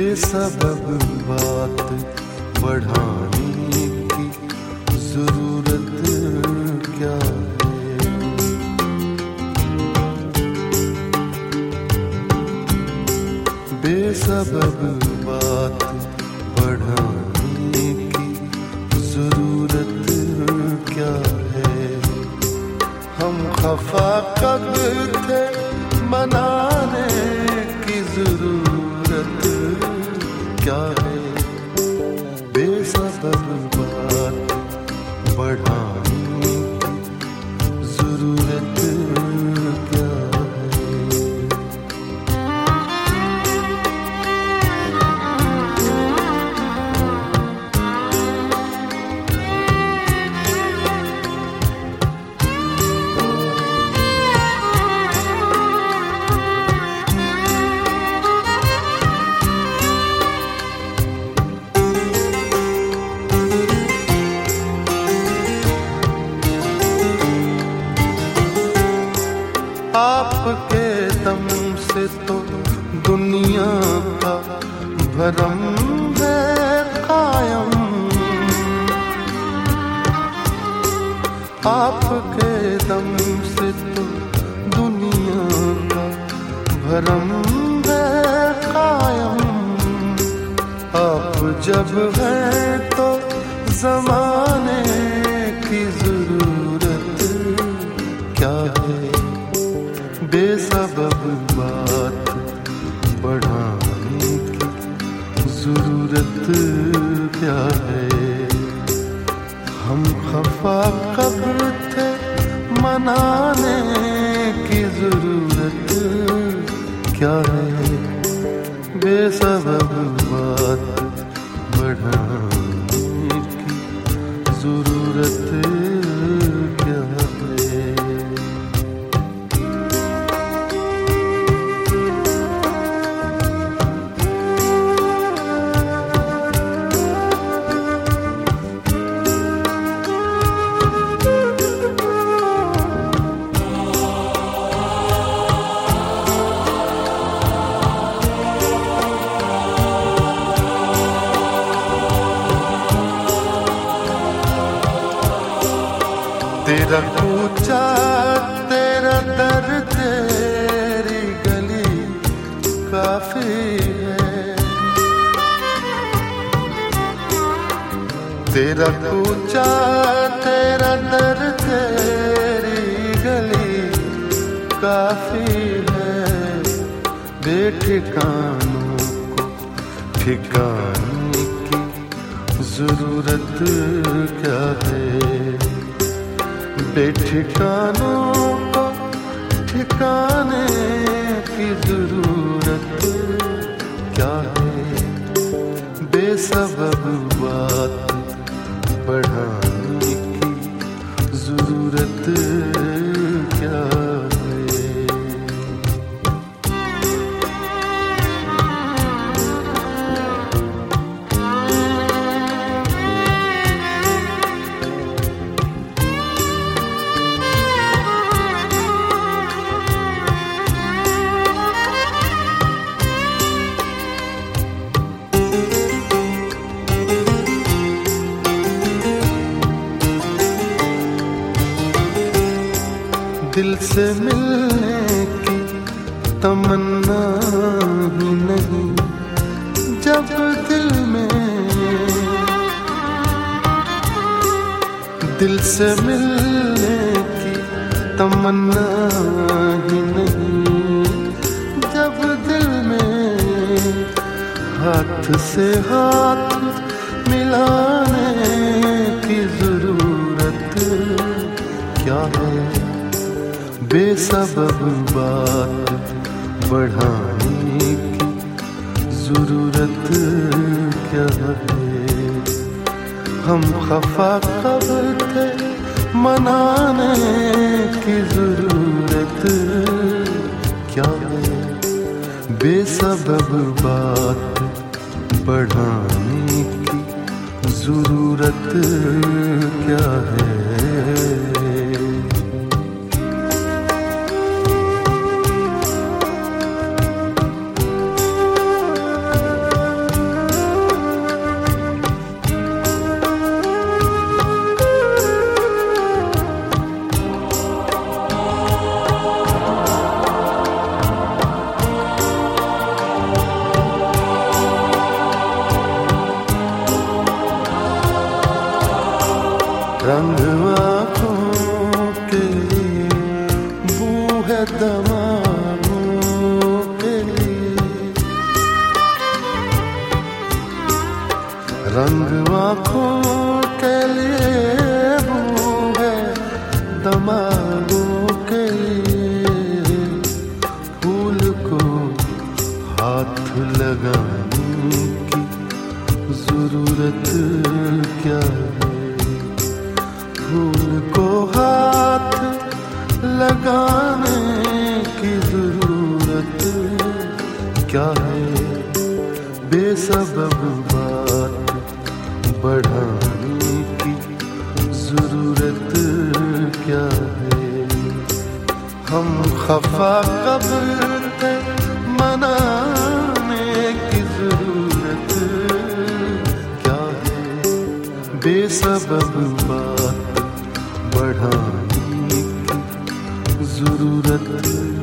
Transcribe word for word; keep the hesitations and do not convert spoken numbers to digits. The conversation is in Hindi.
बेसबब बात बढ़ाने की जरूरत क्या है। बेसबब बात बढ़ाने की जरूरत क्या है। हम खफा कब थे मनाने की जरूरत क्या है। बेसबब बात बढ़ाने की जरूरत क्या है। आपके दम से तो दुनिया का भरम है कायम। आपके दम से तो दुनिया का भरम है कायम। आप जब हैं तो जमाने की जरूरत क्या है। बेसबब बात बढ़ाने की जरूरत क्या है। हम खफा कब थे मनाने की जरूरत क्या है। बेसबब बात बढ़ाने की जरूरत क्या है। तेरा कूचा तेरा दर तेरी गली काफी है। तेरा कूचा तेरा दर तेरी गली काफी है। बेठिकानों को ठिकाने की जरूरत क्या है। बेठिकानों को ठिकाने की जरूरत क्या है। बेसबब बात बढ़ाने की जरूरत क्या है। दिल से मिलने की तमन्ना ही नहीं जब दिल में। दिल से मिलने की तमन्ना ही नहीं जब दिल में। हाथ से हाथ मिलाने की जरूरत क्या है। बेसबब बात बढ़ाने की जरूरत क्या है। हम खफा कब थे मनाने की जरूरत क्या है। बेसबब बात बढ़ाने की जरूरत क्या है। तमामों के लिए। रंग आँखों के लिए वो है दमागों के लिए। फूल को हाथ लगाने की जरूरत क्या है? फूल को हाथ लगाने की जरूरत क्या है? बेसबब बात बढ़ाने की जरूरत क्या है? हम खफा कब थे, मनाने की जरूरत क्या है? बेसबब बात बढ़ाने की जरूरत